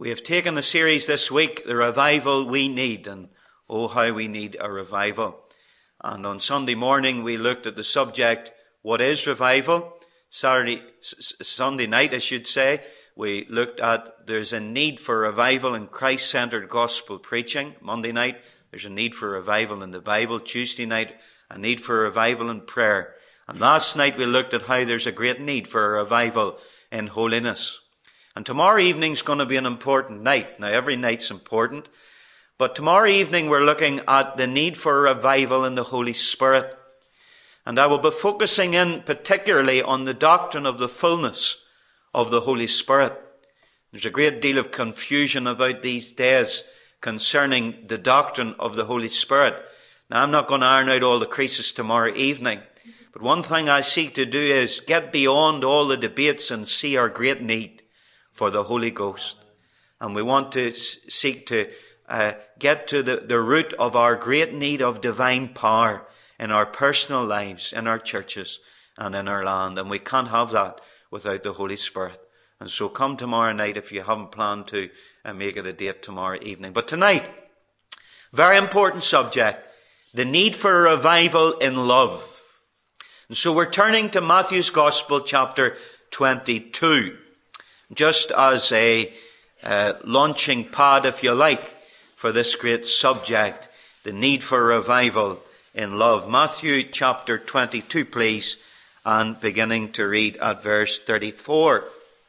We have taken the series this week, The Revival We Need, and oh, how we need a revival. And on Sunday morning, we looked at the subject, what is revival? Sunday night, I should say, we looked at there's a need for revival in Christ-centered gospel preaching. Monday night, there's a need for revival in the Bible. Tuesday night, a need for revival in prayer. And last night, we looked at how there's a great need for a revival in holiness. And tomorrow evening's going to be an important night. Now, every night's important. But tomorrow evening, we're looking at the need for a revival in the Holy Spirit. And I will be focusing in particularly on the doctrine of the fullness of the Holy Spirit. There's a great deal of confusion about these days concerning the doctrine of the Holy Spirit. Now, I'm not going to iron out all the creases tomorrow evening. But one thing I seek to do is get beyond all the debates and see our great need for the Holy Ghost. And we want to seek to get to the root of our great need of divine power in our personal lives, in our churches, and in our land. And we can't have that without the Holy Spirit. And so come tomorrow night if you haven't planned to make it a date tomorrow evening. But tonight, very important subject, the need for a revival in love. And so we're turning to Matthew's Gospel, chapter 22. Just as a launching pad, if you like, for this great subject, the need for revival in love. Matthew chapter 22, please, and beginning to read at verse 34.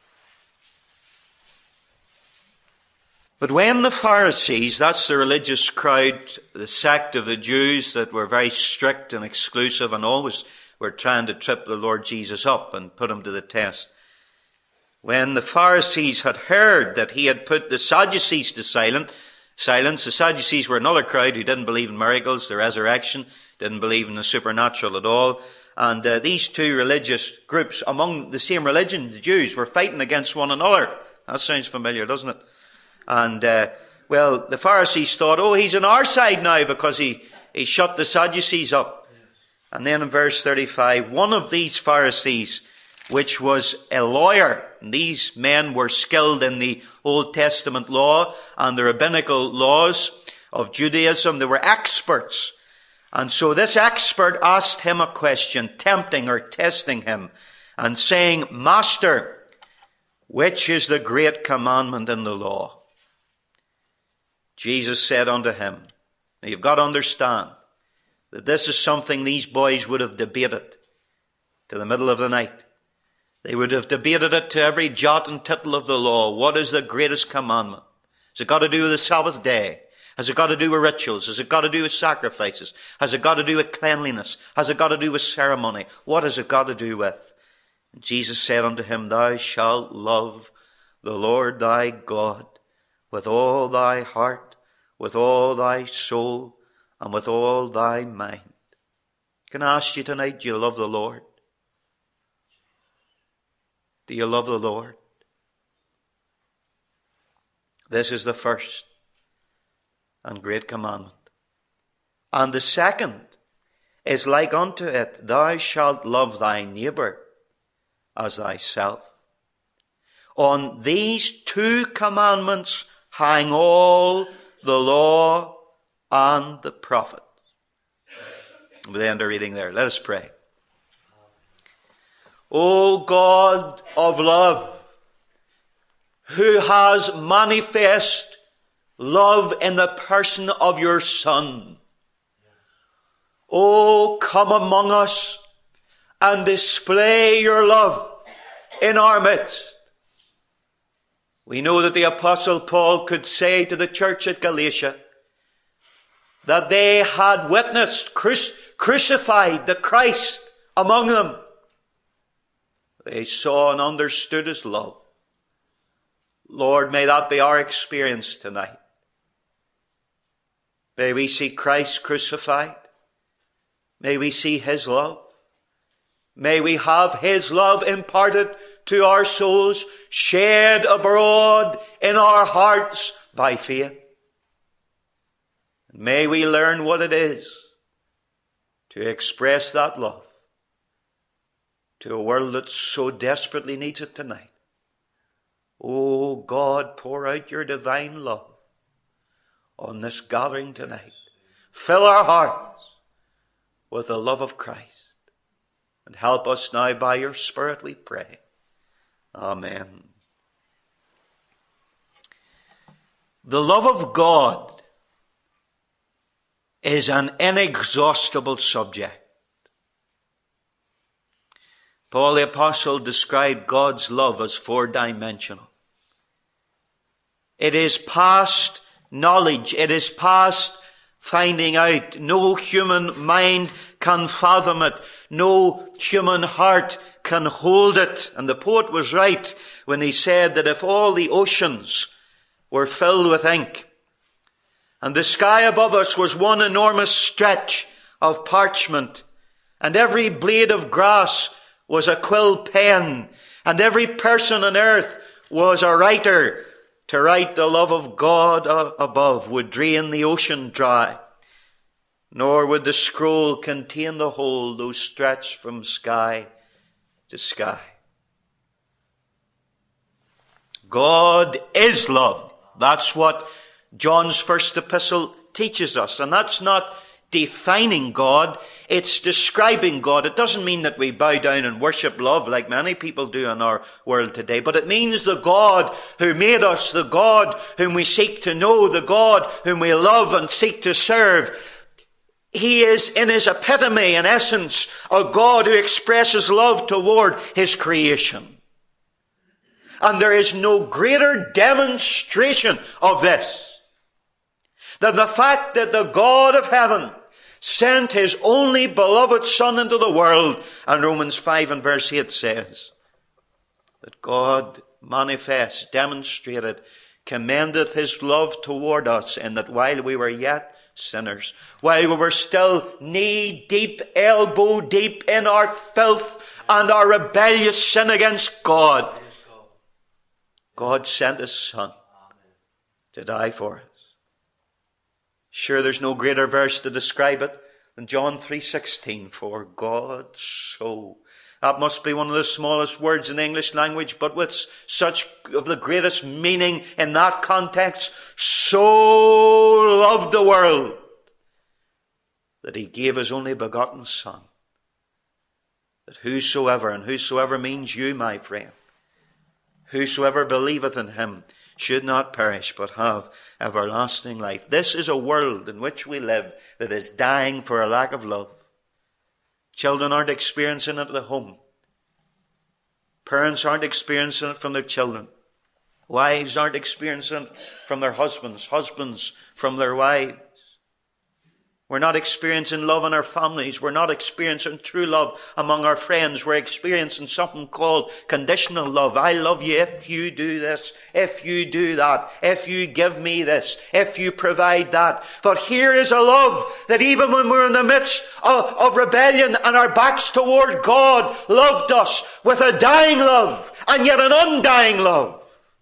But when the Pharisees, that's the religious crowd, the sect of the Jews that were very strict and exclusive and always were trying to trip the Lord Jesus up and put him to the test. When the Pharisees had heard that he had put the Sadducees to silence, the Sadducees were another crowd who didn't believe in miracles, the resurrection, didn't believe in the supernatural at all. And these two religious groups among the same religion, the Jews, were fighting against one another. That sounds familiar, doesn't it? And, the Pharisees thought, oh, he's on our side now because he shut the Sadducees up. And then in verse 35, one of these Pharisees, which was a lawyer. And these men were skilled in the Old Testament law and the rabbinical laws of Judaism. They were experts. And so this expert asked him a question, tempting or testing him, and saying, Master, which is the great commandment in the law? Jesus said unto him, now you've got to understand that this is something these boys would have debated to the middle of the night. They would have debated it to every jot and tittle of the law. What is the greatest commandment? Has it got to do with the Sabbath day? Has it got to do with rituals? Has it got to do with sacrifices? Has it got to do with cleanliness? Has it got to do with ceremony? What has it got to do with? And Jesus said unto him, Thou shalt love the Lord thy God with all thy heart, with all thy soul, and with all thy mind. Can I ask you tonight, do you love the Lord? Do you love the Lord? This is the first and great commandment. And the second is like unto it, Thou shalt love thy neighbor as thyself. On these two commandments hang all the law and the prophets. We'll end our reading there. Let us pray. O God of love, who has manifest love in the person of your Son, O come among us and display your love in our midst. We know that the Apostle Paul could say to the church at Galatia that they had witnessed, crucified the Christ among them. They saw and understood his love. Lord, may that be our experience tonight. May we see Christ crucified. May we see his love. May we have his love imparted to our souls, shed abroad in our hearts by faith. May we learn what it is to express that love to a world that so desperately needs it tonight. Oh God, pour out your divine love on this gathering tonight. Fill our hearts with the love of Christ. And help us now by your Spirit, we pray. Amen. The love of God is an inexhaustible subject. Paul the Apostle described God's love as four-dimensional. It is past knowledge. It is past finding out. No human mind can fathom it. No human heart can hold it. And the poet was right when he said that if all the oceans were filled with ink, and the sky above us was one enormous stretch of parchment, and every blade of grass was a quill pen, and every person on earth was a writer, to write the love of God above would drain the ocean dry, nor would the scroll contain the whole, though stretched from sky to sky. God is love. That's what John's first epistle teaches us. And that's not defining God, it's describing God. It doesn't mean that we bow down and worship love like many people do in our world today, but it means the God who made us, the God whom we seek to know, the God whom we love and seek to serve. He is in his epitome, in essence, a God who expresses love toward his creation. And there is no greater demonstration of this than the fact that the God of heaven sent his only beloved Son into the world. And Romans 5 and verse 8 says that God manifests, demonstrated, commendeth his love toward us, in that while we were yet sinners, while we were still knee deep, elbow deep in our filth and our rebellious sin against God, God sent his Son to die for us. Sure, there's no greater verse to describe it than John 3:16. For God so. That must be one of the smallest words in the English language, but with such of the greatest meaning in that context. So loved the world that he gave his only begotten Son, that whosoever, and whosoever means you, my friend, whosoever believeth in him should not perish, but have everlasting life. This is a world in which we live that is dying for a lack of love. Children aren't experiencing it at the home. Parents aren't experiencing it from their children. Wives aren't experiencing it from their husbands. Husbands from their wives. We're not experiencing love in our families. We're not experiencing true love among our friends. We're experiencing something called conditional love. I love you if you do this, if you do that, if you give me this, if you provide that. But here is a love that even when we're in the midst of rebellion and our backs toward God, loved us with a dying love and yet an undying love.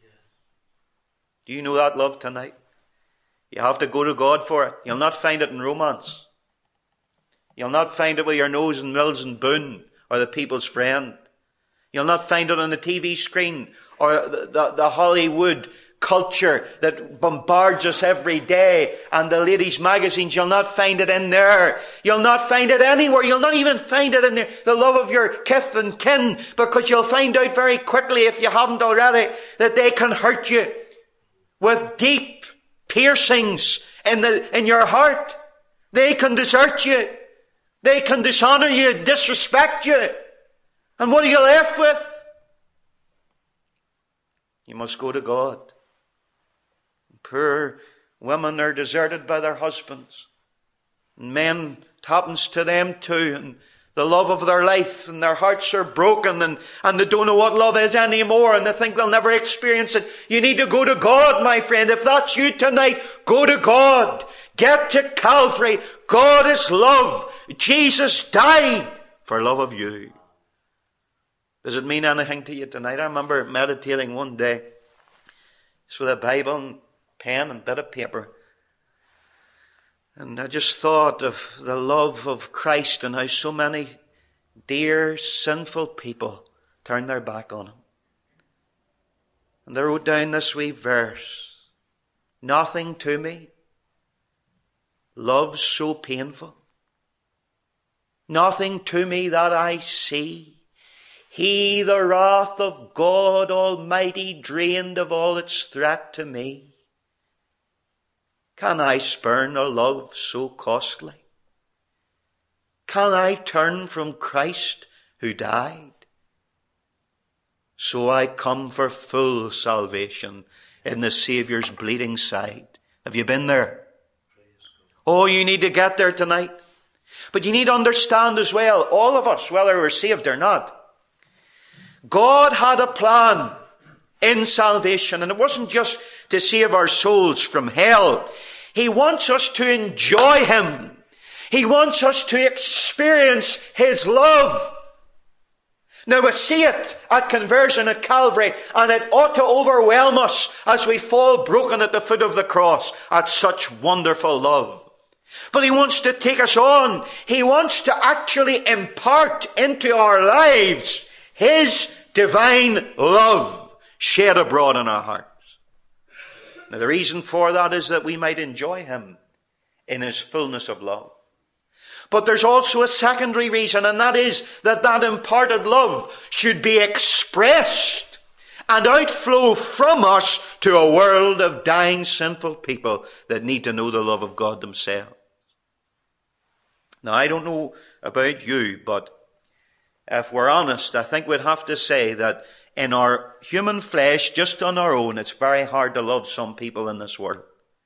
Do you know that love tonight? You have to go to God for it. You'll not find it in romance. You'll not find it with your nose in Mills and Boone or the People's Friend. You'll not find it on the TV screen or the Hollywood culture that bombards us every day and the ladies' magazines. You'll not find it in there. You'll not find it anywhere. You'll not even find it in the love of your kith and kin, because you'll find out very quickly, if you haven't already, that they can hurt you with deep piercings in your heart. They can desert you. They can dishonor you, disrespect you. And what are you left with? You must go to God. Poor women are deserted by their husbands. And men, it happens to them too. And the love of their life, and their hearts are broken, and they don't know what love is anymore, and they think they'll never experience it. You need to go to God, my friend. If that's you tonight, go to God. Get to Calvary. God is love. Jesus died for love of you. Does it mean anything to you tonight? I remember meditating one day, just with a Bible and pen and bit of paper. And I just thought of the love of Christ and how so many dear, sinful people turn their back on him. And I wrote down this wee verse. Nothing to me love's so painful. Nothing to me that I see. He, the wrath of God Almighty, drained of all its threat to me. Can I spurn a love so costly? Can I turn from Christ who died? So I come for full salvation in the Saviour's bleeding side. Have you been there? Oh, you need to get there tonight. But you need to understand as well, all of us, whether we're saved or not, God had a plan in salvation, and it wasn't just to save our souls from hell. He wants us to enjoy Him. He wants us to experience His love. Now we see it at conversion at Calvary, and it ought to overwhelm us as we fall broken at the foot of the cross at such wonderful love. But He wants to take us on. He wants to actually impart into our lives His divine love shed abroad in our hearts. Now the reason for that is that we might enjoy Him in His fullness of love. But there's also a secondary reason, and that is that that imparted love should be expressed and outflow from us to a world of dying sinful people that need to know the love of God themselves. Now I don't know about you, but if we're honest, I think we'd have to say that in our human flesh, just on our own, it's very hard to love some people in this world.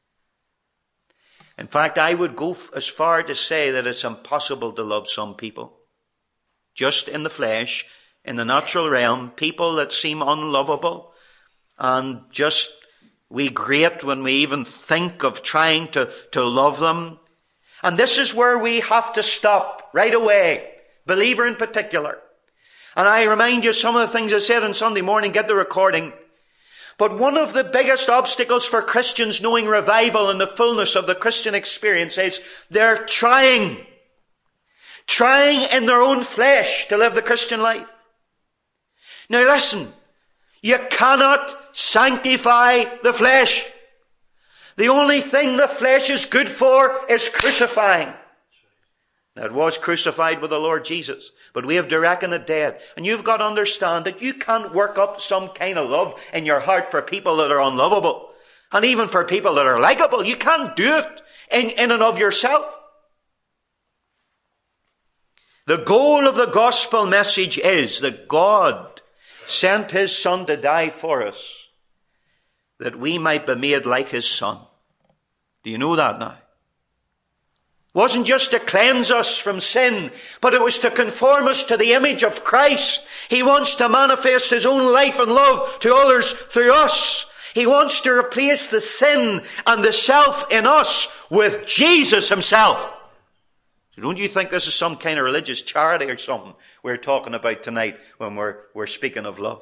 In fact, I would go as far to say that it's impossible to love some people. Just in the flesh, in the natural realm, people that seem unlovable, and just we grate when we even think of trying to love them. And this is where we have to stop right away, believer in particular. And I remind you some of the things I said on Sunday morning, get the recording. But one of the biggest obstacles for Christians knowing revival and the fullness of the Christian experience is they're trying in their own flesh to live the Christian life. Now listen, you cannot sanctify the flesh. The only thing the flesh is good for is crucifying. Now, it was crucified with the Lord Jesus, but we have to reckon it dead. And you've got to understand that you can't work up some kind of love in your heart for people that are unlovable, and even for people that are likable. You can't do it in and of yourself. The goal of the gospel message is that God sent His Son to die for us, that we might be made like His Son. Do you know that now? It wasn't just to cleanse us from sin, but it was to conform us to the image of Christ. He wants to manifest His own life and love to others through us. He wants to replace the sin and the self in us with Jesus Himself. So don't you think this is some kind of religious charity or something we're talking about tonight when we're speaking of love?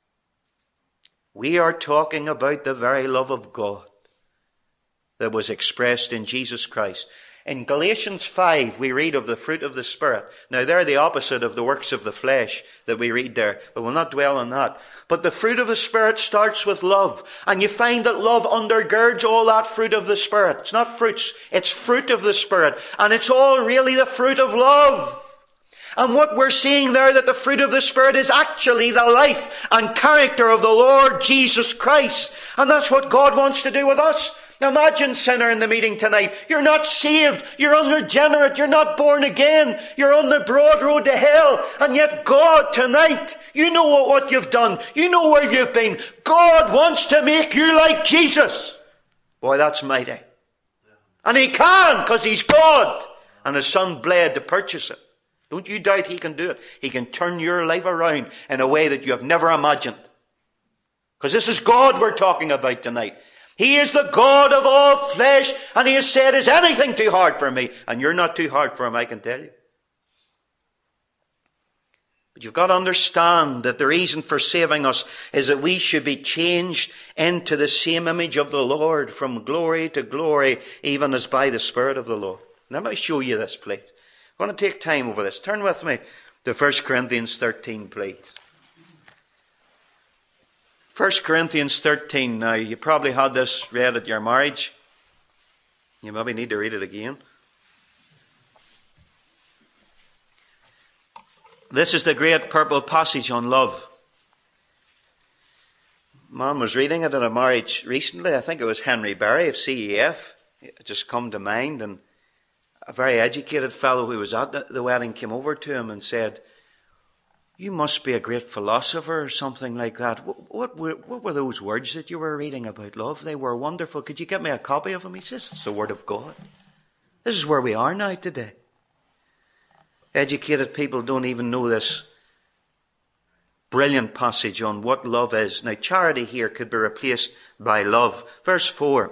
We are talking about the very love of God that was expressed in Jesus Christ. In Galatians 5, we read of the fruit of the Spirit. Now, they're the opposite of the works of the flesh that we read there, but we'll not dwell on that. But the fruit of the Spirit starts with love. And you find that love undergirds all that fruit of the Spirit. It's not fruits, it's fruit of the Spirit. And it's all really the fruit of love. And what we're seeing there, that the fruit of the Spirit is actually the life and character of the Lord Jesus Christ. And that's what God wants to do with us. Imagine, sinner, in the meeting tonight. You're not saved. You're unregenerate. You're not born again. You're on the broad road to hell. And yet God tonight, you know what you've done. You know where you've been. God wants to make you like Jesus. Boy, that's mighty. And He can, because He's God. And His Son bled to purchase it. Don't you doubt He can do it. He can turn your life around in a way that you have never imagined. Because this is God we're talking about tonight. He is the God of all flesh, and He has said, is anything too hard for me? And you're not too hard for Him, I can tell you. But you've got to understand that the reason for saving us is that we should be changed into the same image of the Lord, from glory to glory, even as by the Spirit of the Lord. Let me show you this, please. I'm going to take time over this. Turn with me to 1 Corinthians 13, please. 1 Corinthians 13. Now, you probably had this read at your marriage. You maybe need to read it again. This is the great purple passage on love. Mom was reading it at a marriage recently. I think it was Henry Berry of CEF. It just come to mind. And a very educated fellow who was at the wedding came over to him and said, "You must be a great philosopher," or something like that. What were those words that you were reading about love? They were wonderful. Could you get me a copy of them? He says, "It's the Word of God." This is where we are now today. Educated people don't even know this brilliant passage on what love is. Now, charity here could be replaced by love. Verse 4.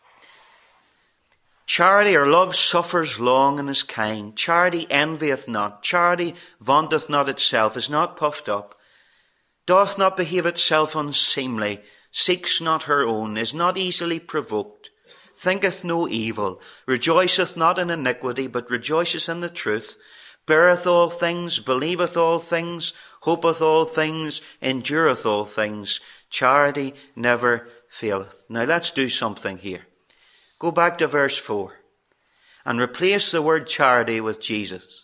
Charity or love suffers long and is kind. Charity envieth not. Charity vaunteth not itself, is not puffed up, doth not behave itself unseemly, seeks not her own, is not easily provoked, thinketh no evil, rejoiceth not in iniquity, but rejoiceth in the truth, beareth all things, believeth all things, hopeth all things, endureth all things. Charity never faileth. Now let's do something here. Go back to verse 4 and replace the word charity with Jesus.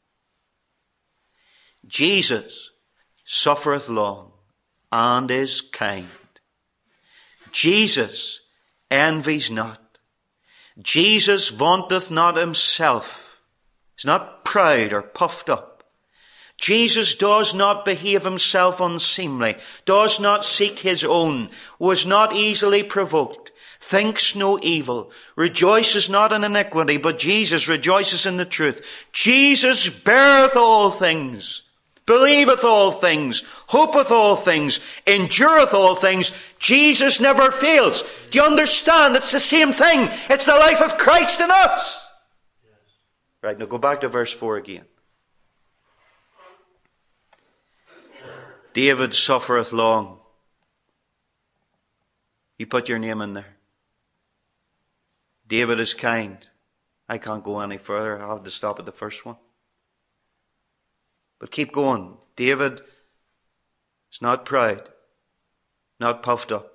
Jesus suffereth long and is kind. Jesus envies not. Jesus vaunteth not himself. He's not proud or puffed up. Jesus does not behave himself unseemly, does not seek his own, was not easily provoked, thinks no evil, rejoices not in iniquity, but Jesus rejoices in the truth. Jesus beareth all things, believeth all things, hopeth all things, endureth all things. Jesus never fails. Do you understand? It's the same thing. It's the life of Christ in us. Yes. Right, now go back to verse 4 again. David suffereth long. You put your name in there. David is kind. I can't go any further. I'll have to stop at the first one. But keep going. David is not proud, not puffed up,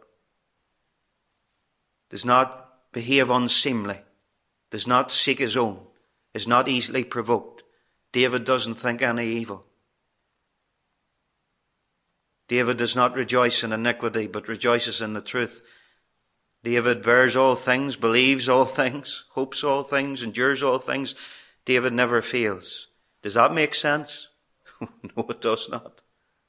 does not behave unseemly, does not seek his own, is not easily provoked. David doesn't think any evil. David does not rejoice in iniquity, but rejoices in the truth. David bears all things, believes all things, hopes all things, endures all things. David never fails. Does that make sense? No, it does not.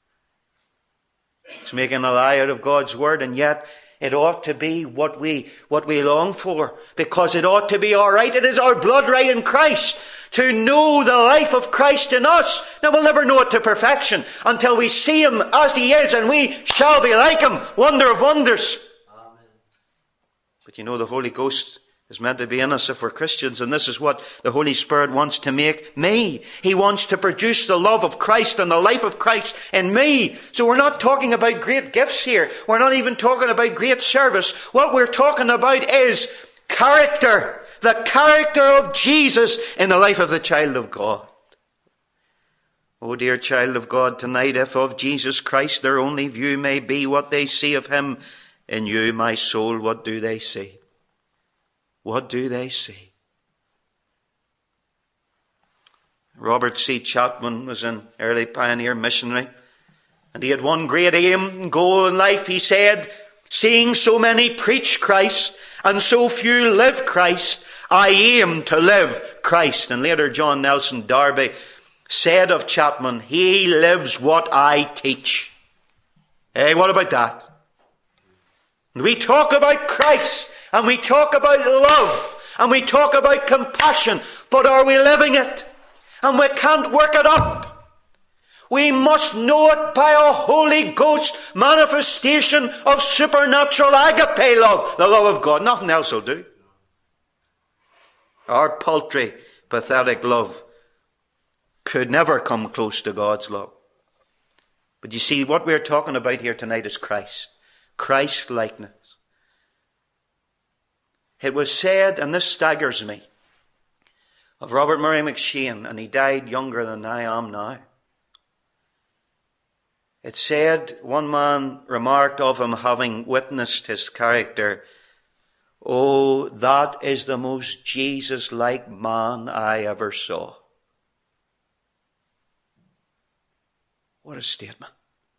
It's making a lie out of God's word, and yet it ought to be what we long for, because it ought to be all right. It is our blood right in Christ to know the life of Christ in us. Now, we'll never know it to perfection until we see him as he is, and we shall be like him. Wonder of wonders. Amen. But you know, the Holy Ghost is meant to be in us if we're Christians, and this is what the Holy Spirit wants to make me. He wants to produce the love of Christ and the life of Christ in me. So we're not talking about great gifts here. We're not even talking about great service. What we're talking about is character. The character of Jesus in the life of the child of God. Oh, dear child of God, tonight, if of Jesus Christ their only view may be what they see of him in you, my soul, what do they see? What do they see? Robert C. Chapman was an early pioneer missionary, and he had one great aim and goal in life. He said, "Seeing so many preach Christ and so few live Christ, I aim to live Christ." And later John Nelson Darby said of Chapman, "He lives what I teach." Hey, what about that? And we talk about Christ, and we talk about love, and we talk about compassion, but are we living it? And we can't work it up. We must know it by a Holy Ghost manifestation of supernatural agape love, the love of God. Nothing else will do. Our paltry, pathetic love could never come close to God's love. But you see, what we're talking about here tonight is Christ. Christ-likeness. It was said, and this staggers me, of Robert Murray McCheyne, and he died younger than I am now. It said, one man remarked of him, having witnessed his character, "Oh, that is the most Jesus-like man I ever saw." What a statement.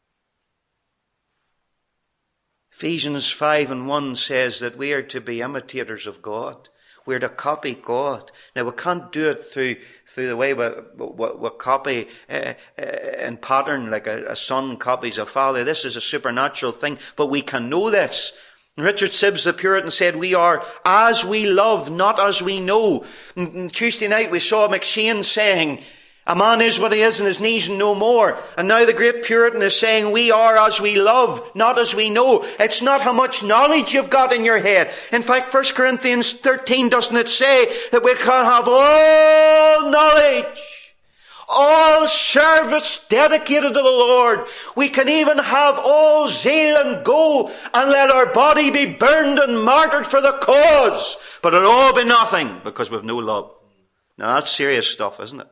Ephesians 5:1 says that we are to be imitators of God. We're to copy God. Now, we can't do it through the way we copy and pattern like a son copies a father. This is a supernatural thing, but we can know this. Richard Sibbes, the Puritan, said, "We are as we love, not as we know." And Tuesday night we saw McShane saying, "A man is what he is, and his knees and no more." And now the great Puritan is saying, "We are as we love, not as we know." It's not how much knowledge you've got in your head. In fact, 1 Corinthians 13, doesn't it say that we can have all knowledge, all service dedicated to the Lord. We can even have all zeal and go and let our body be burned and martyred for the cause. But it'll all be nothing because we've no love. Now that's serious stuff, isn't it?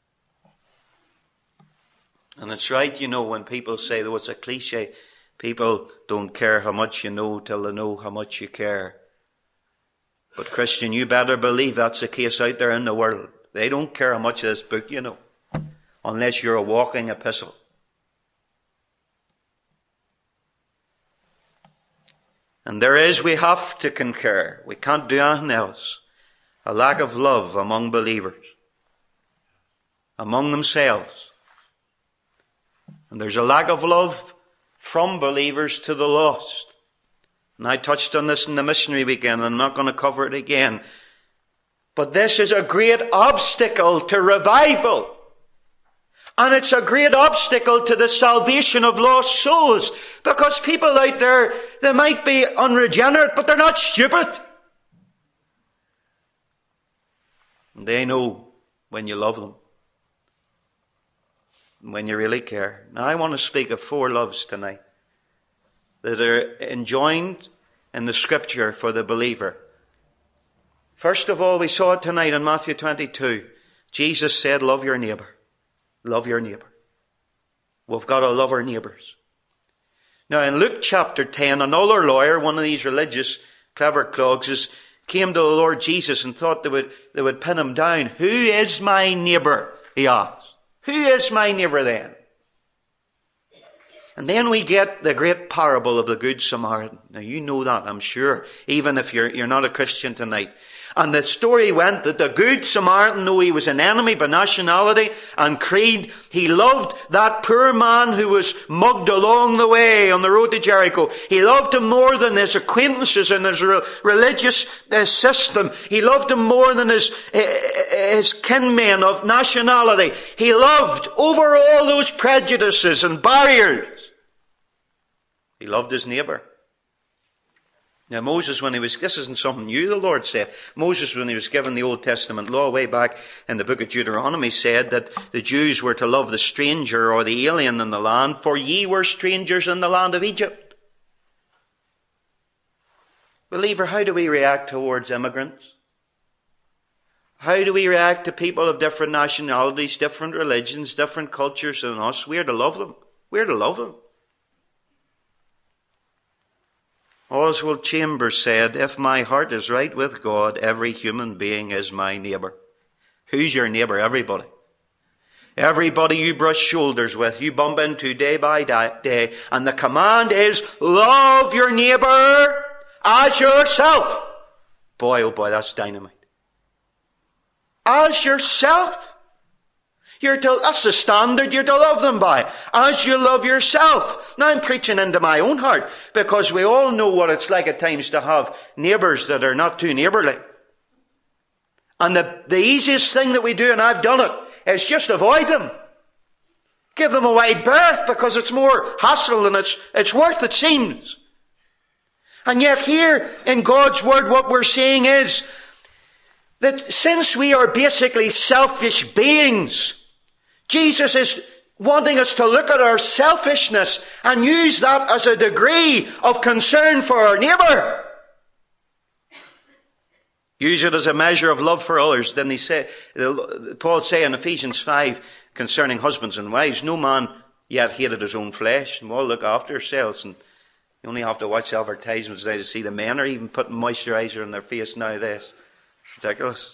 And it's right, when people say, though it's a cliche, people don't care how much you know till they know how much you care. But Christian, you better believe that's the case out there in the world. They don't care how much of this book you know, unless you're a walking epistle. And we have to concur. We can't do anything else. A lack of love among believers, among themselves. And there's a lack of love from believers to the lost. And I touched on this in the missionary weekend, and I'm not going to cover it again. But this is a great obstacle to revival. And it's a great obstacle to the salvation of lost souls. Because people out there, they might be unregenerate, but they're not stupid. And they know when you love them, when you really care. Now I want to speak of 4 loves tonight that are enjoined in the scripture for the believer. First of all, we saw it tonight in Matthew 22. Jesus said, "Love your neighbour." Love your neighbour. We've got to love our neighbours. Now in Luke chapter 10, another lawyer, one of these religious clever clogs, came to the Lord Jesus and thought they would pin him down. "Who is my neighbour?" he asked. Who is my neighbour then? And then we get the great parable of the Good Samaritan. Now you know that, I'm sure, even if you're not a Christian tonight. And the story went that the Good Samaritan, though he was an enemy by nationality and creed, he loved that poor man who was mugged along the way on the road to Jericho. He loved him more than his acquaintances in his religious system. He loved him more than his kinmen of nationality. He loved over all those prejudices and barriers. He loved his neighbour. Now Moses, this isn't something new, the Lord said. Moses, when he was given the Old Testament law way back in the book of Deuteronomy, said that the Jews were to love the stranger or the alien in the land, for ye were strangers in the land of Egypt. Believer, how do we react towards immigrants? How do we react to people of different nationalities, different religions, different cultures than us? We're to love them. We're to love them. Oswald Chambers said, "If my heart is right with God, every human being is my neighbour." Who's your neighbour? Everybody. Everybody you brush shoulders with, you bump into day by day. And the command is, love your neighbour as yourself. Boy, oh boy, that's dynamite. As yourself. That's the standard you're to love them by. As you love yourself. Now I'm preaching into my own heart, because we all know what it's like at times to have neighbours that are not too neighbourly. And the easiest thing that we do, and I've done it, is just avoid them. Give them a wide berth, because it's more hassle than it's worth, it seems. And yet here in God's Word, what we're seeing is that since we are basically selfish beings, Jesus is wanting us to look at our selfishness and use that as a degree of concern for our neighbour. Use it as a measure of love for others. Paul say in Ephesians 5 concerning husbands and wives, no man yet hated his own flesh. And we'll look after ourselves, and you only have to watch advertisements now to see the men are even putting moisturiser on their face nowadays. It's ridiculous.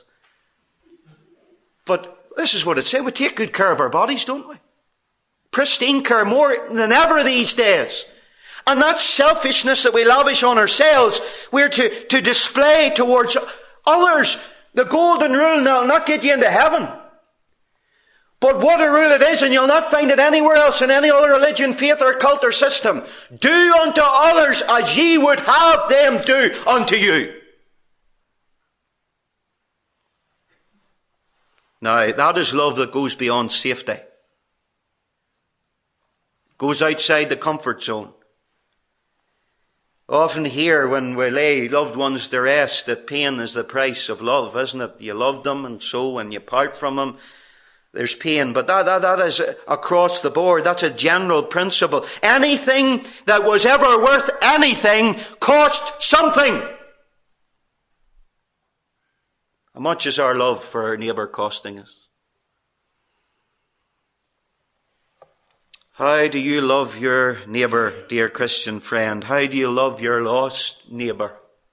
But this is what it says. We take good care of our bodies, don't we? Pristine care, more than ever these days. And that selfishness that we lavish on ourselves, we're to display towards others. The golden rule will not get you into heaven. But what a rule it is, and you'll not find it anywhere else in any other religion, faith or cult or system. Do unto others as ye would have them do unto you. Now, that is love that goes beyond safety. Goes outside the comfort zone. Often here, when we lay loved ones to rest, that pain is the price of love, isn't it? You love them, and so when you part from them, there's pain. But that is across the board. That's a general principle. Anything that was ever worth anything cost something. How much is our love for our neighbour costing us? How do you love your neighbour, dear Christian friend? How do you love your lost neighbour?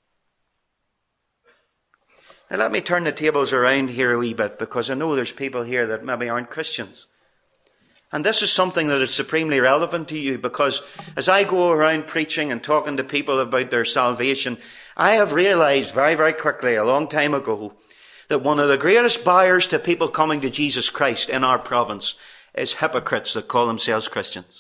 Now let me turn the tables around here a wee bit, because I know there's people here that maybe aren't Christians. And this is something that is supremely relevant to you, because as I go around preaching and talking to people about their salvation, I have realized very, very quickly, a long time ago, that one of the greatest barriers to people coming to Jesus Christ in our province is hypocrites that call themselves Christians.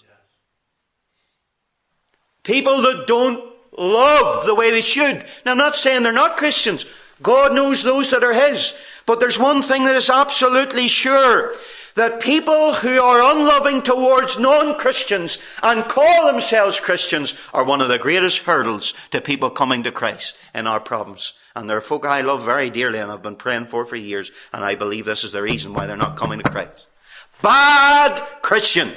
People that don't love the way they should. Now, I'm not saying they're not Christians. God knows those that are His. But there's one thing that is absolutely sure. That people who are unloving towards non-Christians and call themselves Christians are one of the greatest hurdles to people coming to Christ in our province. And there are folk I love very dearly and I've been praying for years. And I believe this is the reason why they're not coming to Christ. Bad Christians.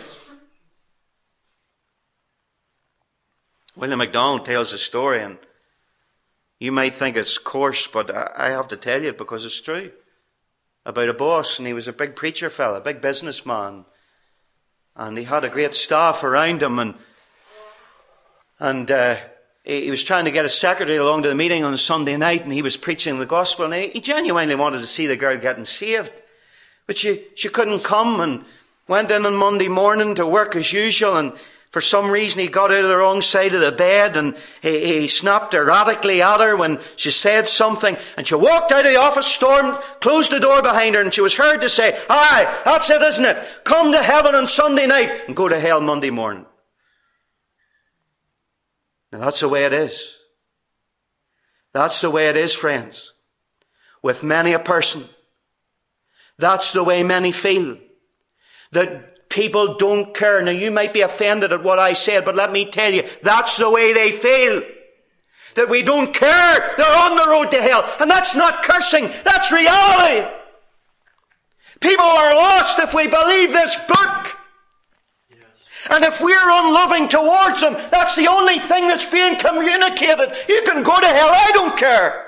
William MacDonald tells a story, and you might think it's coarse, but I have to tell you it because it's true. About a boss, and he was a big preacher fella, a big businessman. And he had a great staff around him, and he was trying to get his secretary along to the meeting on a Sunday night, and he was preaching the gospel, and he genuinely wanted to see the girl getting saved. But she couldn't come, and went in on Monday morning to work as usual, and for some reason he got out of the wrong side of the bed, and he snapped erratically at her when she said something, and she walked out of the office, stormed, closed the door behind her, and she was heard to say, "Aye, that's it, isn't it? Come to heaven on Sunday night and go to hell Monday morning." Now that's the way it is. That's the way it is, friends. With many a person. That's the way many feel. That people don't care. Now you might be offended at what I said, but let me tell you, that's the way they feel. That we don't care. They're on the road to hell. And that's not cursing. That's reality. People are lost if we believe this book. Yes. And if we're unloving towards them, that's the only thing that's being communicated. You can go to hell. I don't care.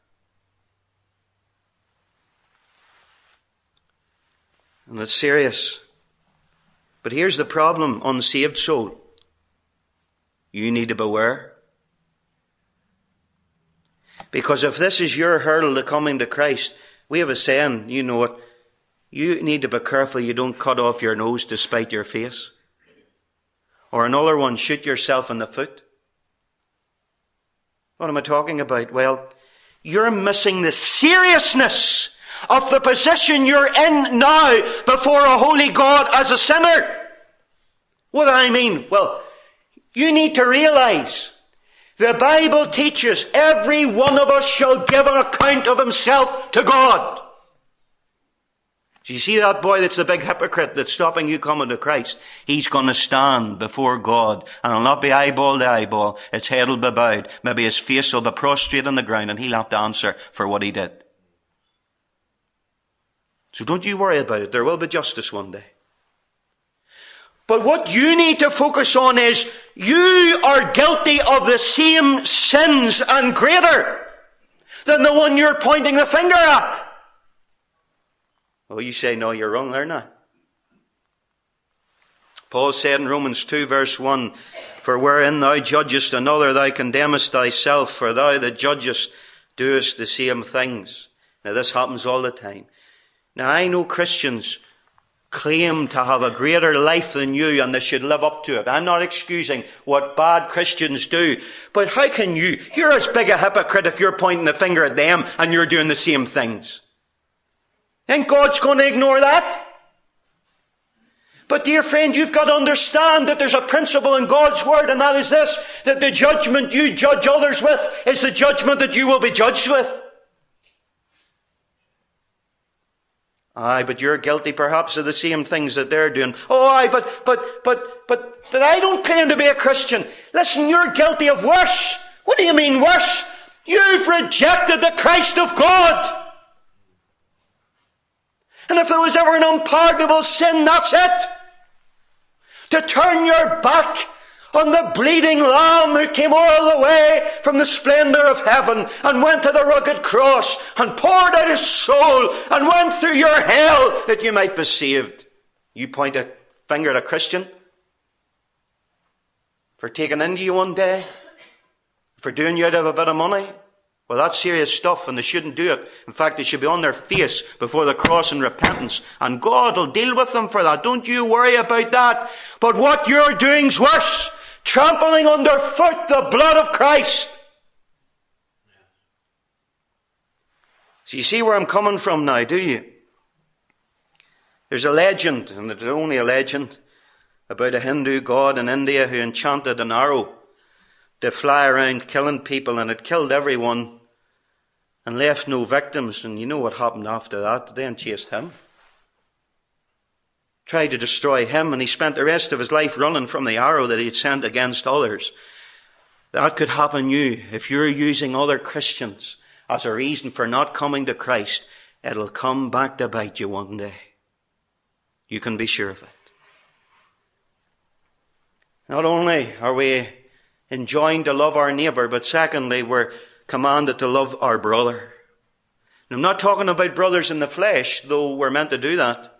And it's serious. But here's the problem, unsaved soul. You need to beware. Because if this is your hurdle to coming to Christ, we have a saying, you know it. You need to be careful you don't cut off your nose to spite your face. Or another one, shoot yourself in the foot. What am I talking about? Well, you're missing the seriousness of the position you're in now before a holy God as a sinner. What do I mean? Well, you need to realize the Bible teaches every one of us shall give an account of himself to God. Do you see that boy that's the big hypocrite that's stopping you coming to Christ? He's going to stand before God, and it'll not be eyeball to eyeball. His head will be bowed. Maybe his face will be prostrate on the ground, and he'll have to answer for what he did. So don't you worry about it. There will be justice one day. But what you need to focus on is you are guilty of the same sins and greater than the one you're pointing the finger at. Well, you say, no, you're wrong there now. Paul said in Romans 2 verse 1, "For wherein thou judgest another, thou condemnest thyself, for thou that judgest doest the same things." Now this happens all the time. Now I know Christians claim to have a greater life than you and they should live up to it. I'm not excusing what bad Christians do. But how can you're as big a hypocrite if you're pointing the finger at them and you're doing the same things. And God's going to ignore that? But dear friend, you've got to understand that there's a principle in God's word, and that is this, that the judgment you judge others with is the judgment that you will be judged with. Aye, but you're guilty perhaps of the same things that they're doing. Oh, aye, but I don't claim to be a Christian. Listen, you're guilty of worse. What do you mean worse? You've rejected the Christ of God. And if there was ever an unpardonable sin, that's it. To turn your back on the bleeding Lamb who came all the way from the splendor of heaven and went to the rugged cross and poured out his soul and went through your hell that you might be saved. You point a finger at a Christian for taking into you one day, for doing you out of a bit of money. Well, that's serious stuff, and they shouldn't do it. In fact, they should be on their face before the cross in repentance, and God will deal with them for that. Don't you worry about that. But what you're doing's worse. Trampling underfoot the blood of Christ. So you see where I'm coming from now, do you? There's a legend, and it's only a legend, about a Hindu god in India who enchanted an arrow to fly around killing people, and it killed everyone and left no victims. And you know what happened after that? They then chased him. Tried to destroy him, and he spent the rest of his life running from the arrow that he'd sent against others. That could happen you if you're using other Christians as a reason for not coming to Christ. It'll come back to bite you one day. You can be sure of it. Not only are we enjoined to love our neighbour, but secondly, we're commanded to love our brother. And I'm not talking about brothers in the flesh, though we're meant to do that.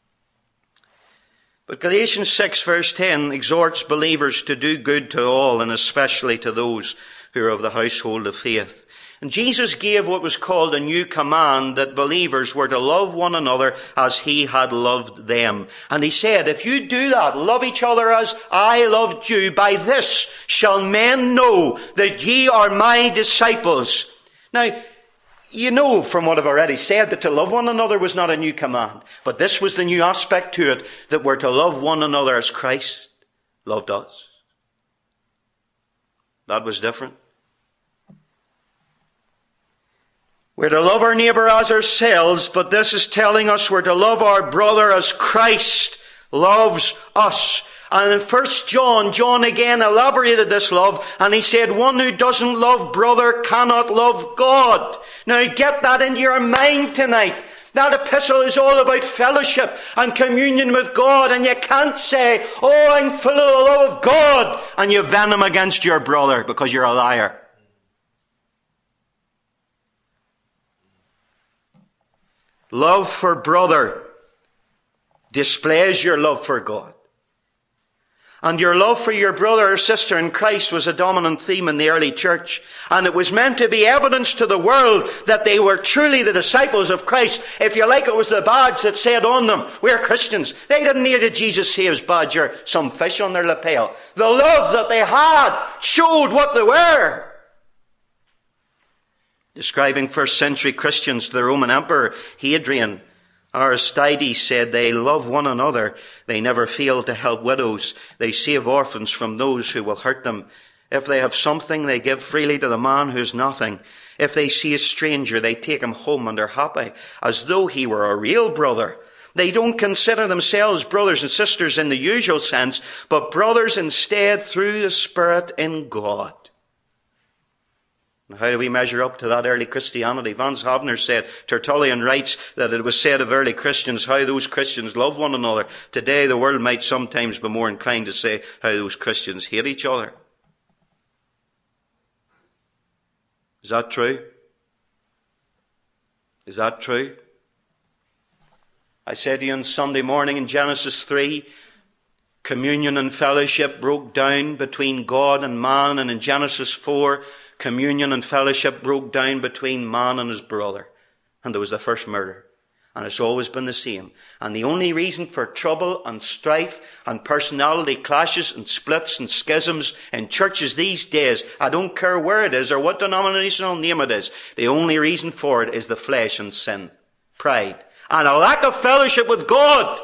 But Galatians 6 verse 10 exhorts believers to do good to all, and especially to those who are of the household of faith. And Jesus gave what was called a new command, that believers were to love one another as he had loved them. And he said, if you do that, love each other as I loved you, by this shall men know that ye are my disciples. Now, you know from what I've already said that to love one another was not a new command. But this was the new aspect to it, that we're to love one another as Christ loved us. That was different. We're to love our neighbour as ourselves, but this is telling us we're to love our brother as Christ loves us. And in 1 John again elaborated this love, and he said, one who doesn't love brother cannot love God. Now get that into your mind tonight. That epistle is all about fellowship and communion with God, and you can't say, oh, I'm full of the love of God, and you venom against your brother because you're a liar. Love for brother displays your love for God. And your love for your brother or sister in Christ was a dominant theme in the early church. And it was meant to be evidence to the world that they were truly the disciples of Christ. If you like, it was the badge that said on them, we're Christians. They didn't need a Jesus Saves badge or some fish on their lapel. The love that they had showed what they were. Describing first century Christians to the Roman Emperor Hadrian, Aristides said, they love one another. They never fail to help widows. They save orphans from those who will hurt them. If they have something, they give freely to the man who has nothing. If they see a stranger, they take him home and are happy, as though he were a real brother. They don't consider themselves brothers and sisters in the usual sense, but brothers instead through the Spirit in God. How do we measure up to that early Christianity? Vance Havner said, Tertullian writes that it was said of early Christians how those Christians love one another. Today the world might sometimes be more inclined to say how those Christians hate each other. Is that true? Is that true? I said to you on Sunday morning in Genesis 3, Communion and fellowship broke down between God and man. And in Genesis 4, communion and fellowship broke down between man and his brother. And there was the first murder. And it's always been the same. And the only reason for trouble and strife and personality clashes and splits and schisms in churches these days, I don't care where it is or what denominational name it is, the only reason for it is the flesh and sin, pride, and a lack of fellowship with God.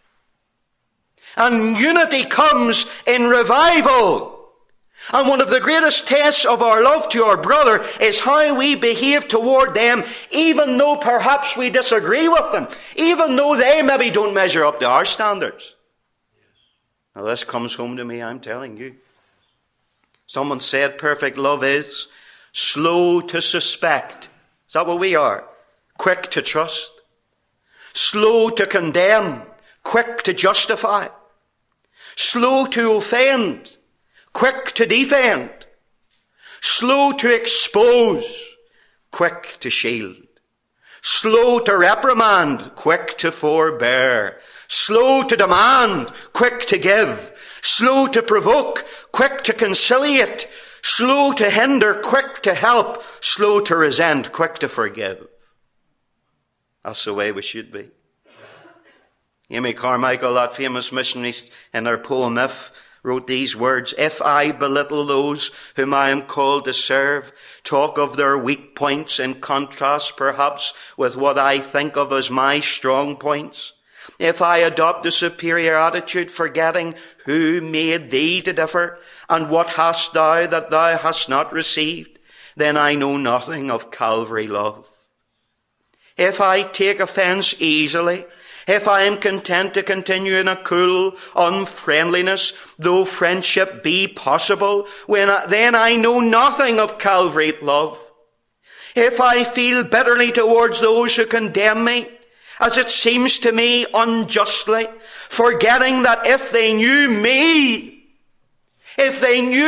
And unity comes in revival. And one of the greatest tests of our love to our brother is how we behave toward them, even though perhaps we disagree with them, even though they maybe don't measure up to our standards. Now this comes home to me, I'm telling you. Someone said perfect love is slow to suspect. Is that what we are? Quick to trust. Slow to condemn. Quick to justify. Slow to offend. Quick to defend. Slow to expose. Quick to shield. Slow to reprimand. Quick to forbear. Slow to demand. Quick to give. Slow to provoke. Quick to conciliate. Slow to hinder. Quick to help. Slow to resent. Quick to forgive. That's the way we should be. Amy Carmichael, that famous missionary, in her poem If, wrote these words: if I belittle those whom I am called to serve, talk of their weak points in contrast perhaps with what I think of as my strong points, if I adopt a superior attitude, forgetting who made thee to differ, and what hast thou that thou hast not received, then I know nothing of Calvary love. If I take offence easily, if I am content to continue in a cool unfriendliness, though friendship be possible, then I know nothing of Calvary love. If I feel bitterly towards those who condemn me, as it seems to me unjustly, forgetting that if they knew me as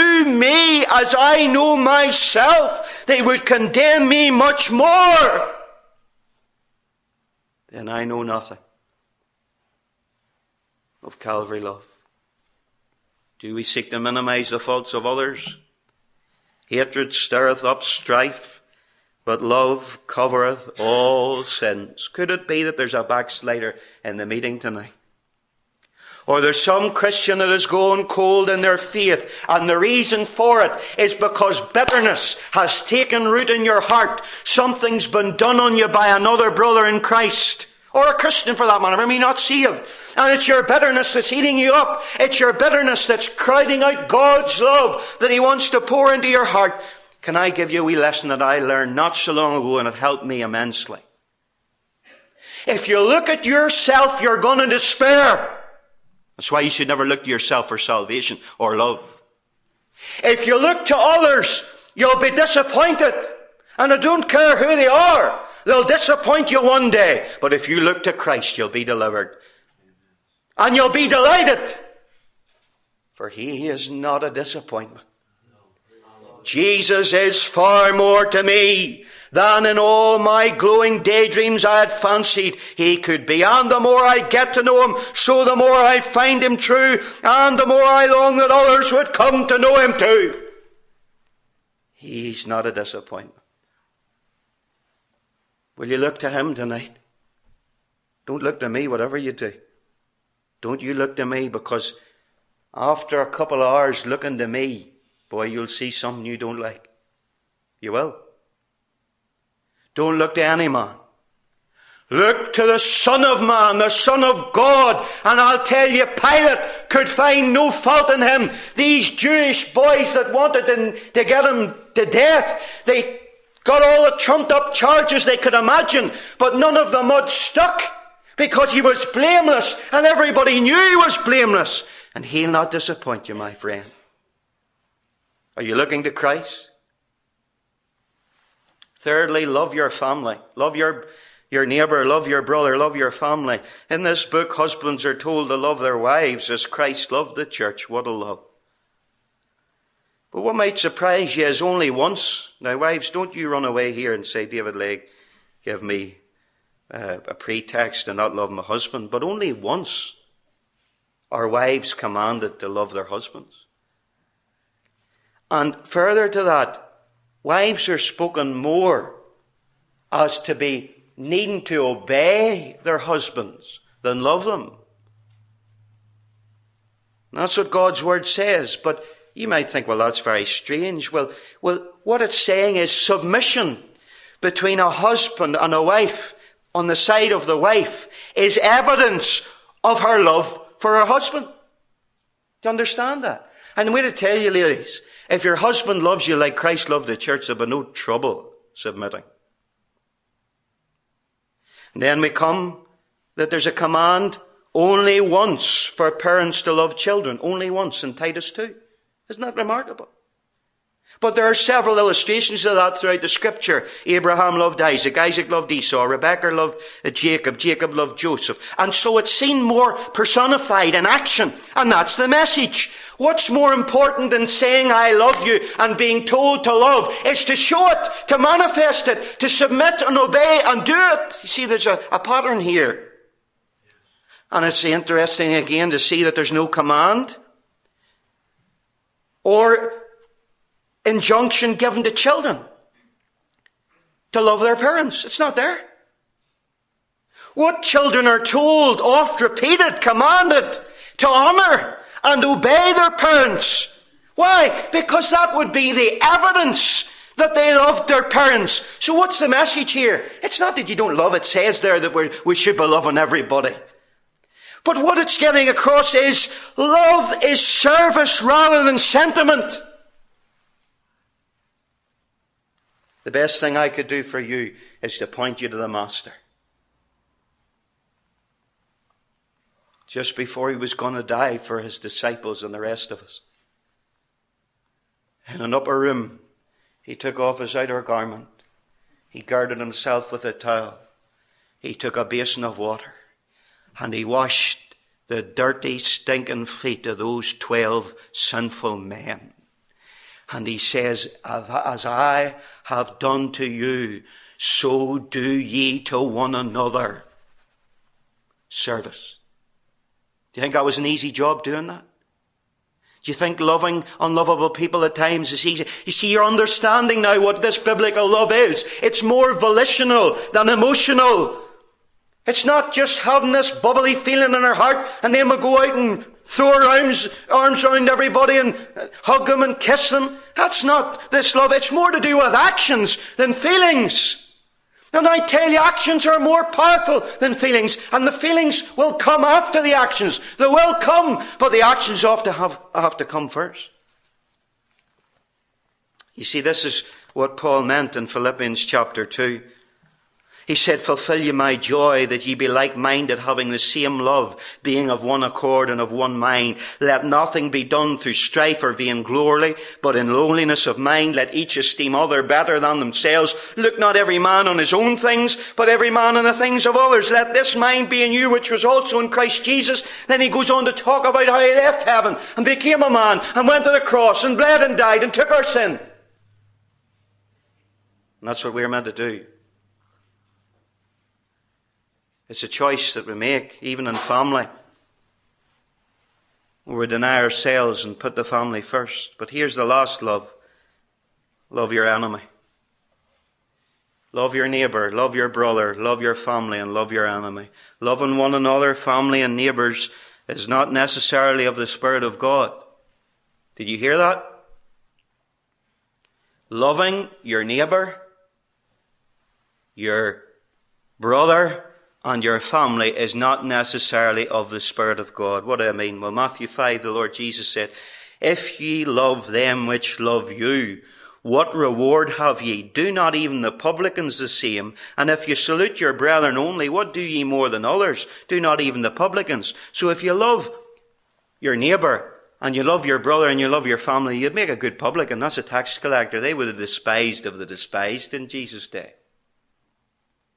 I know myself, they would condemn me much more, then I know nothing of Calvary love. Do we seek to minimize the faults of others? Hatred stirreth up strife, but love covereth all sins. Could it be that there's a backslider in the meeting tonight? Or there's some Christian that is going cold in their faith, and the reason for it is because bitterness has taken root in your heart. Something's been done on you by another brother in Christ, or a Christian for that matter, maybe not saved. And it's your bitterness that's eating you up. It's your bitterness that's crowding out God's love that He wants to pour into your heart. Can I give you a wee lesson that I learned not so long ago, and it helped me immensely? If you look at yourself, you're going to despair. That's why you should never look to yourself for salvation or love. If you look to others, you'll be disappointed. And I don't care who they are. They'll disappoint you one day. But if you look to Christ, you'll be delivered. And you'll be delighted. For He is not a disappointment. Jesus is far more to me than in all my glowing daydreams I had fancied He could be. And the more I get to know Him, so the more I find Him true, and the more I long that others would come to know Him too. He's not a disappointment. Will you look to Him tonight? Don't look to me, whatever you do. Don't you look to me, because after a couple of hours looking to me, boy, you'll see something you don't like. You will. Don't look to any man. Look to the Son of Man, the Son of God. And I'll tell you, Pilate could find no fault in Him. These Jewish boys that wanted to get Him to death, they got all the trumped up charges they could imagine, but none of them had stuck, because He was blameless, and everybody knew He was blameless. And He'll not disappoint you, my friend. Are you looking to Christ? Thirdly, love your family. Love your neighbour, love your brother, love your family. In this book, husbands are told to love their wives as Christ loved the church. What a love. But what might surprise you is only once. Now, wives, don't you run away here and say, David Legg, give me a pretext to not love my husband. But only once are wives commanded to love their husbands. And further to that, wives are spoken more as to be needing to obey their husbands than love them. And that's what God's word says. But you might think, well, that's very strange. Well, what it's saying is submission between a husband and a wife on the side of the wife is evidence of her love for her husband. Do you understand that? And I'm going to tell you, ladies, if your husband loves you like Christ loved the church, there'll be no trouble submitting. And then we come that there's a command only once for parents to love children. Only once in Titus 2. Isn't that remarkable? But there are several illustrations of that throughout the scripture. Abraham loved Isaac. Isaac loved Esau. Rebekah loved Jacob. Jacob loved Joseph. And so it's seen more personified in action. And that's the message. What's more important than saying I love you and being told to love is to show it, to manifest it, to submit and obey and do it. You see, there's a pattern here. And it's interesting again to see that there's no command or injunction given to children to love their parents. It's not there. What children are told, oft repeated, commanded to honour and obey their parents. Why? Because that would be the evidence that they loved their parents. So what's the message here? It's not that you don't love. It says there that we should be loving everybody. But what it's getting across is love is service rather than sentiment. The best thing I could do for you is to point you to the Master. Just before he was going to die for his disciples and the rest of us, in an upper room, he took off his outer garment. He girded himself with a towel. He took a basin of water and he washed the dirty, stinking feet of those 12 sinful men. And he says, as I have done to you, so do ye to one another. Service. Do you think that was an easy job doing that? Do you think loving unlovable people at times is easy? You see, you're understanding now what this biblical love is. It's more volitional than emotional. It's not just having this bubbly feeling in our heart and then we go out and throw our arms around everybody and hug them and kiss them. That's not this love. It's more to do with actions than feelings. And I tell you, actions are more powerful than feelings. And the feelings will come after the actions. They will come, but the actions have to come first. You see, this is what Paul meant in Philippians chapter 2. He said, fulfill ye my joy, that ye be like-minded, having the same love, being of one accord and of one mind. Let nothing be done through strife or vainglory, but in lowliness of mind let each esteem other better than themselves. Look not every man on his own things, but every man on the things of others. Let this mind be in you, which was also in Christ Jesus. Then he goes on to talk about how he left heaven and became a man and went to the cross and bled and died and took our sin. And that's what we're meant to do. It's a choice that we make, even in family, where we deny ourselves and put the family first. But here's the last love. Love your enemy. Love your neighbour, love your brother, love your family, and love your enemy. Loving one another, family and neighbours, is not necessarily of the Spirit of God. Did you hear that? Loving your neighbour, your brother, and your family is not necessarily of the Spirit of God. What do I mean? Well, Matthew 5, the Lord Jesus said, if ye love them which love you, what reward have ye? Do not even the publicans the same? And if you salute your brethren only, what do ye more than others? Do not even the publicans? So if you love your neighbour, and you love your brother, and you love your family, you'd make a good publican. That's a tax collector. They were the despised of the despised in Jesus' day.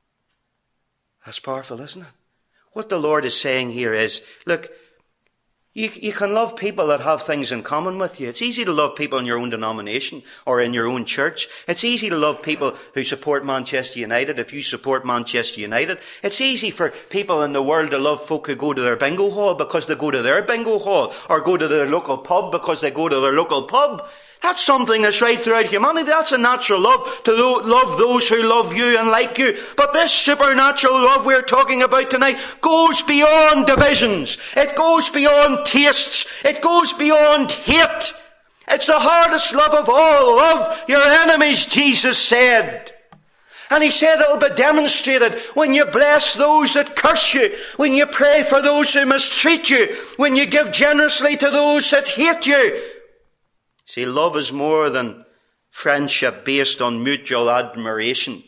That's powerful, isn't it? What the Lord is saying here is, look, You can love people that have things in common with you. It's easy to love people in your own denomination or in your own church. It's easy to love people who support Manchester United if you support Manchester United. It's easy for people in the world to love folk who go to their bingo hall because they go to their bingo hall, or go to their local pub because they go to their local pub. That's something that's right throughout humanity. That's a natural love, to love those who love you and like you. But this supernatural love we're talking about tonight goes beyond divisions. It goes beyond tastes. It goes beyond hate. It's the hardest love of all. Love your enemies, Jesus said. And he said it'll be demonstrated when you bless those that curse you, when you pray for those who mistreat you, when you give generously to those that hate you. See, love is more than friendship based on mutual admiration.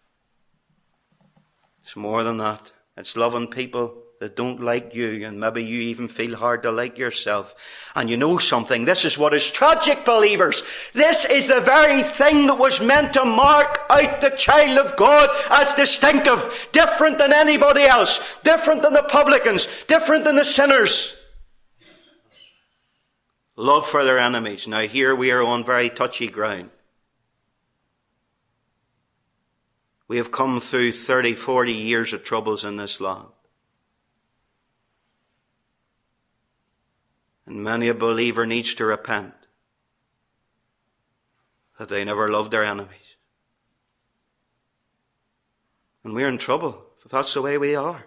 It's more than that. It's loving people that don't like you, and maybe you even feel hard to like yourself. And you know something, this is what is tragic, believers. This is the very thing that was meant to mark out the child of God as distinctive, different than anybody else, different than the publicans, different than the sinners. Love for their enemies. Now here we are on very touchy ground. We have come through 30, 40 years of troubles in this land. And many a believer needs to repent that they never loved their enemies. And we're in trouble if that's the way we are.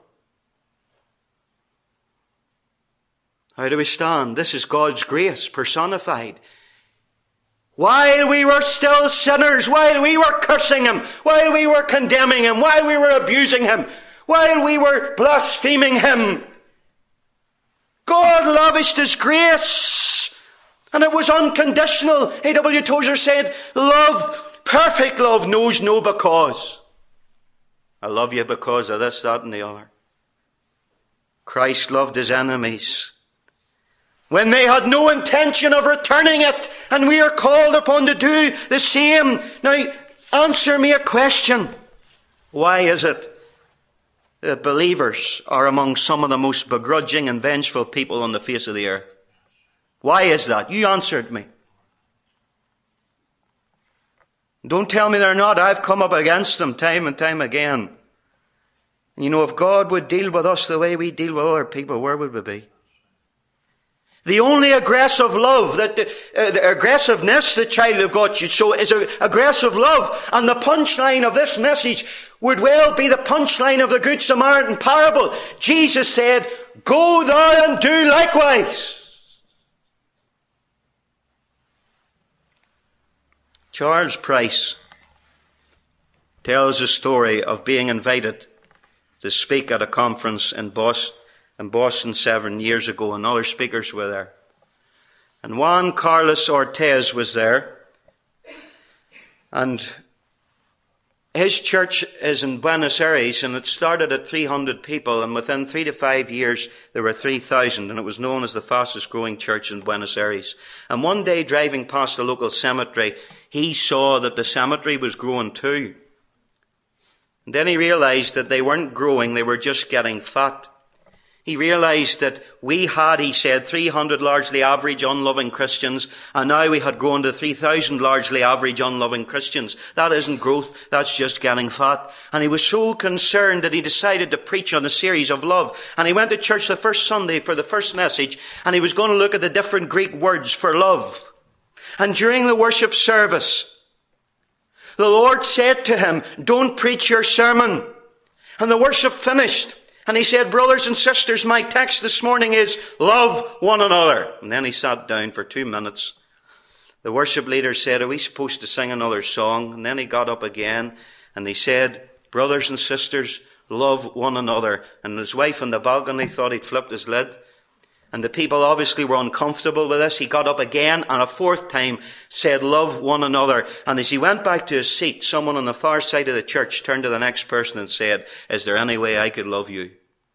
How do we stand? This is God's grace personified. While we were still sinners, while we were cursing him, while we were condemning him, while we were abusing him, while we were blaspheming him, God lavished his grace. And it was unconditional. A.W. Tozer said, love, perfect love, knows no because. I love you because of this, that, and the other. Christ loved his enemies when they had no intention of returning it, and we are called upon to do the same. Now, answer me a question. Why is it that believers are among some of the most begrudging and vengeful people on the face of the earth? Why is that? You answered me. Don't tell me they're not. I've come up against them time and time again. You know, if God would deal with us the way we deal with other people, where would we be? The only aggressive love, the aggressiveness the child of God should show is aggressive love. And the punchline of this message would well be the punchline of the Good Samaritan parable. Jesus said, go thou and do likewise. Charles Price tells a story of being invited to speak at a conference in Boston 7 years ago, and other speakers were there. And Juan Carlos Ortiz was there. And his church is in Buenos Aires, and it started at 300 people, and within 3 to 5 years there were 3,000, and it was known as the fastest growing church in Buenos Aires. And one day, driving past the local cemetery, he saw that the cemetery was growing too. And then he realized that they weren't growing, they were just getting fat. He realized that we had, he said, 300 largely average, unloving Christians, and now we had grown to 3,000 largely average, unloving Christians. That isn't growth, that's just getting fat. And he was so concerned that he decided to preach on a series of love. And he went to church the first Sunday for the first message, and he was going to look at the different Greek words for love. And during the worship service, the Lord said to him, don't preach your sermon. And the worship finished. And he said, brothers and sisters, my text this morning is love one another. And then he sat down for 2 minutes. The worship leader said, are we supposed to sing another song? And then he got up again and he said, brothers and sisters, love one another. And his wife on the balcony thought he'd flipped his lid. And the people obviously were uncomfortable with this. He got up again and a fourth time said, love one another. And as he went back to his seat, someone on the far side of the church turned to the next person and said, is there any way I could love you?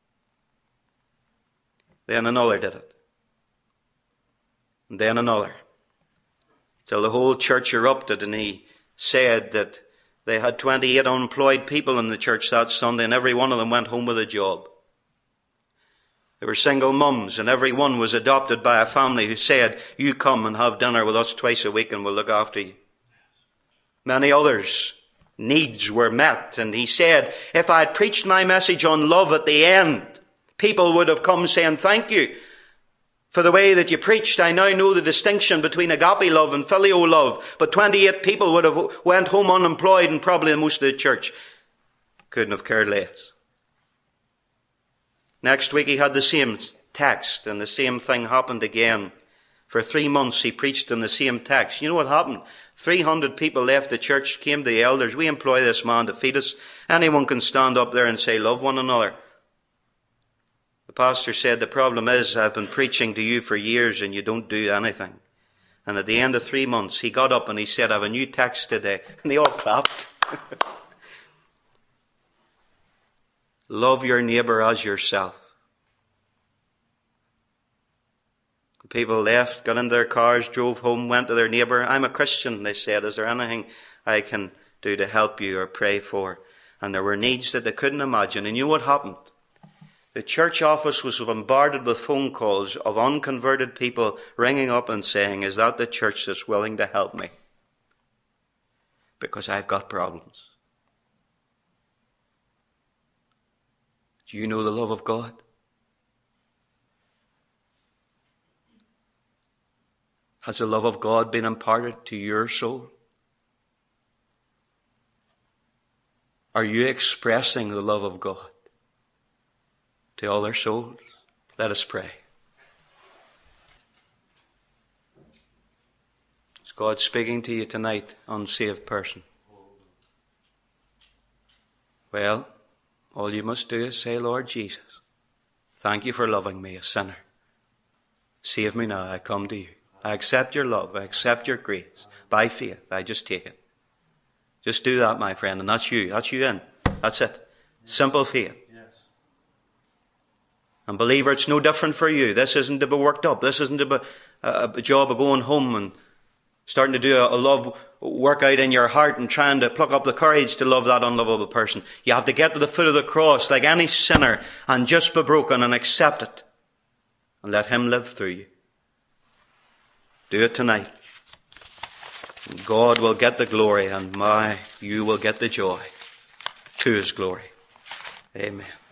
Then another did it. And then another. Till the whole church erupted, and he said that they had 28 unemployed people in the church that Sunday, and every one of them went home with a job. They were single mums, and every one was adopted by a family who said, you come and have dinner with us twice a week and we'll look after you. Many others' needs were met, and he said, if I had preached my message on love at the end, people would have come saying, thank you for the way that you preached. I now know the distinction between agape love and filial love. But 28 people would have went home unemployed, and probably most of the church couldn't have cared less. Next week he had the same text, and the same thing happened again. For 3 months he preached in the same text. You know what happened? 300 people left the church, came to the elders. We employ this man to feed us. Anyone can stand up there and say, love one another. The pastor said, the problem is I've been preaching to you for years and you don't do anything. And at the end of 3 months he got up and he said, I have a new text today. And they all clapped. Love your neighbour as yourself. The people left, got in their cars, drove home, went to their neighbour. I'm a Christian, they said. Is there anything I can do to help you or pray for? And there were needs that they couldn't imagine. And you know what happened? The church office was bombarded with phone calls of unconverted people ringing up and saying, is that the church that's willing to help me? Because I've got problems. Do you know the love of God? Has the love of God been imparted to your soul? Are you expressing the love of God to other souls? Let us pray. Is God speaking to you tonight, unsaved person? Well, all you must do is say, Lord Jesus, thank you for loving me, a sinner. Save me now, I come to you. I accept your love, I accept your grace. By faith, I just take it. Just do that, my friend, and that's you. That's you in. That's it. Simple faith. And believer, it's no different for you. This isn't to be worked up. This isn't to be a job of going home and starting to do a love workout in your heart and trying to pluck up the courage to love that unlovable person. You have to get to the foot of the cross like any sinner and just be broken and accept it. And let him live through you. Do it tonight. And God will get the glory, and you will get the joy to his glory. Amen.